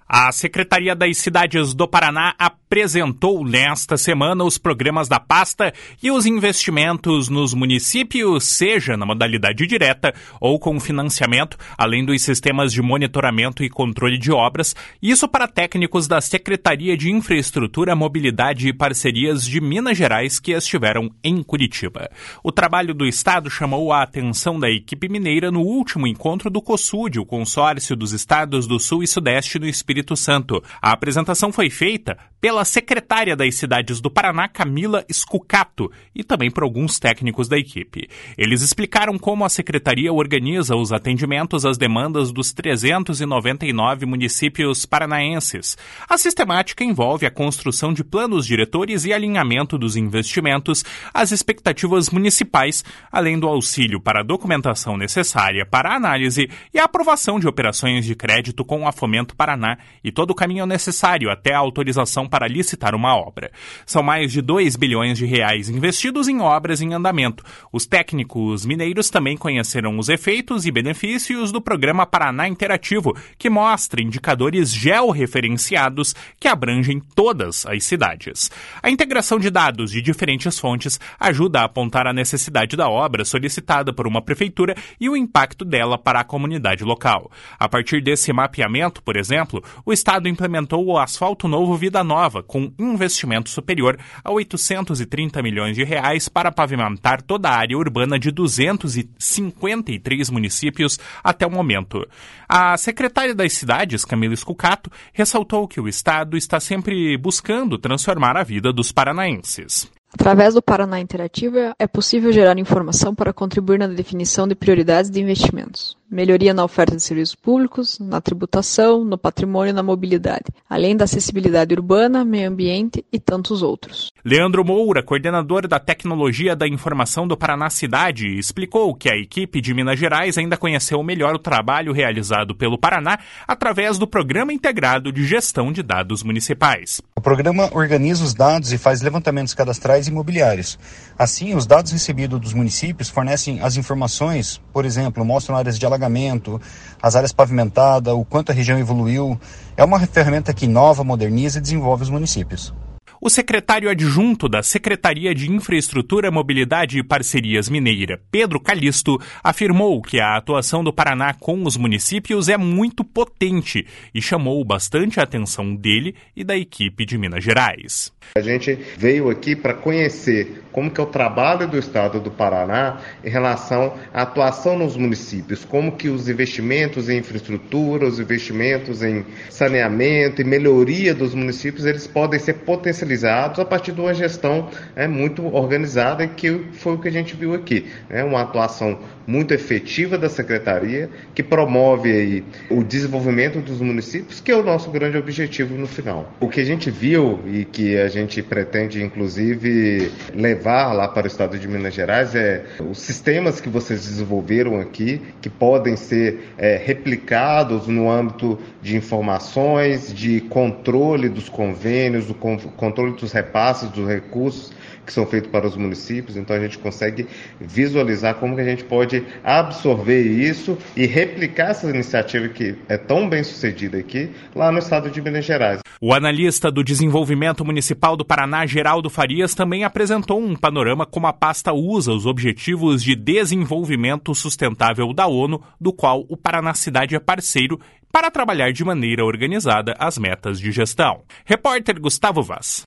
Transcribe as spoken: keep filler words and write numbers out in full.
A Secretaria das Cidades do Paraná apresentou nesta semana os programas da pasta e os investimentos nos municípios, seja na modalidade direta ou com financiamento, além dos sistemas de monitoramento e controle de obras, isso para técnicos da Secretaria de Infraestrutura, Mobilidade e Parcerias de Minas Gerais que estiveram em Curitiba. O trabalho do Estado chamou a atenção da equipe mineira no último encontro do COSUD, o Consórcio dos Estados do Sul e Sudeste no Espírito Santo. A apresentação foi feita pela secretária das Cidades do Paraná, Camila Scucato, e também por alguns técnicos da equipe. Eles explicaram como a secretaria organiza os atendimentos às demandas dos trezentos e noventa e nove municípios paranaenses. A sistemática envolve a construção de planos diretores e alinhamento dos investimentos às expectativas municipais, além do auxílio para a documentação necessária para a análise e a aprovação de operações de crédito com a Fomento Paraná e todo o caminho necessário até a autorização para licitar uma obra. São mais de dois bilhões de reais investidos em obras em andamento. Os técnicos mineiros também conheceram os efeitos e benefícios do programa Paraná Interativo, que mostra indicadores georreferenciados que abrangem todas as cidades. A integração de dados de diferentes fontes ajuda a apontar a necessidade da obra solicitada por uma prefeitura e o impacto dela para a comunidade local. A partir desse mapeamento, por exemplo, o Estado implementou o Asfalto Novo Vida Nova, com investimento superior a oitocentos e trinta milhões de reais para pavimentar toda a área urbana de duzentos e cinquenta e três municípios até o momento. A secretária das Cidades, Camila Scucato, ressaltou que o Estado está sempre buscando transformar a vida dos paranaenses. Através do Paraná Interativo, é possível gerar informação para contribuir na definição de prioridades de investimentos, melhoria na oferta de serviços públicos, na tributação, no patrimônio e na mobilidade, além da acessibilidade urbana, meio ambiente e tantos outros. Leandro Moura, coordenador da Tecnologia da Informação do Paraná Cidade, explicou que a equipe de Minas Gerais ainda conheceu melhor o trabalho realizado pelo Paraná através do Programa Integrado de Gestão de Dados Municipais. O programa organiza os dados e faz levantamentos cadastrais imobiliários. Assim, os dados recebidos dos municípios fornecem as informações, por exemplo, mostram áreas de alagamento, as áreas pavimentadas, o quanto a região evoluiu. É uma ferramenta que inova, moderniza e desenvolve os municípios. O secretário adjunto da Secretaria de Infraestrutura, Mobilidade e Parcerias Mineira, Pedro Calisto, afirmou que a atuação do Paraná com os municípios é muito potente e chamou bastante a atenção dele e da equipe de Minas Gerais. A gente veio aqui para conhecer como que é o trabalho do Estado do Paraná em relação à atuação nos municípios, como que os investimentos em infraestrutura, os investimentos em saneamento e melhoria dos municípios, eles podem ser potencializados a partir de uma gestão é, muito organizada, que foi o que a gente viu aqui. É uma atuação muito efetiva da Secretaria, que promove aí o desenvolvimento dos municípios, que é o nosso grande objetivo no final. O que a gente viu e que a gente pretende, inclusive, levar lá para o Estado de Minas Gerais é os sistemas que vocês desenvolveram aqui, que podem ser é, replicados no âmbito de informações, de controle dos convênios, do controle dos repasses, dos recursos que são feitos para os municípios. Então a gente consegue visualizar como que a gente pode absorver isso e replicar essa iniciativa que é tão bem sucedida aqui lá no Estado de Minas Gerais. O analista do Desenvolvimento Municipal do Paraná, Geraldo Farias, também apresentou um panorama como a pasta usa os Objetivos de Desenvolvimento Sustentável da ONU, do qual o Paraná Cidade é parceiro, para trabalhar de maneira organizada as metas de gestão. Repórter Gustavo Vaz.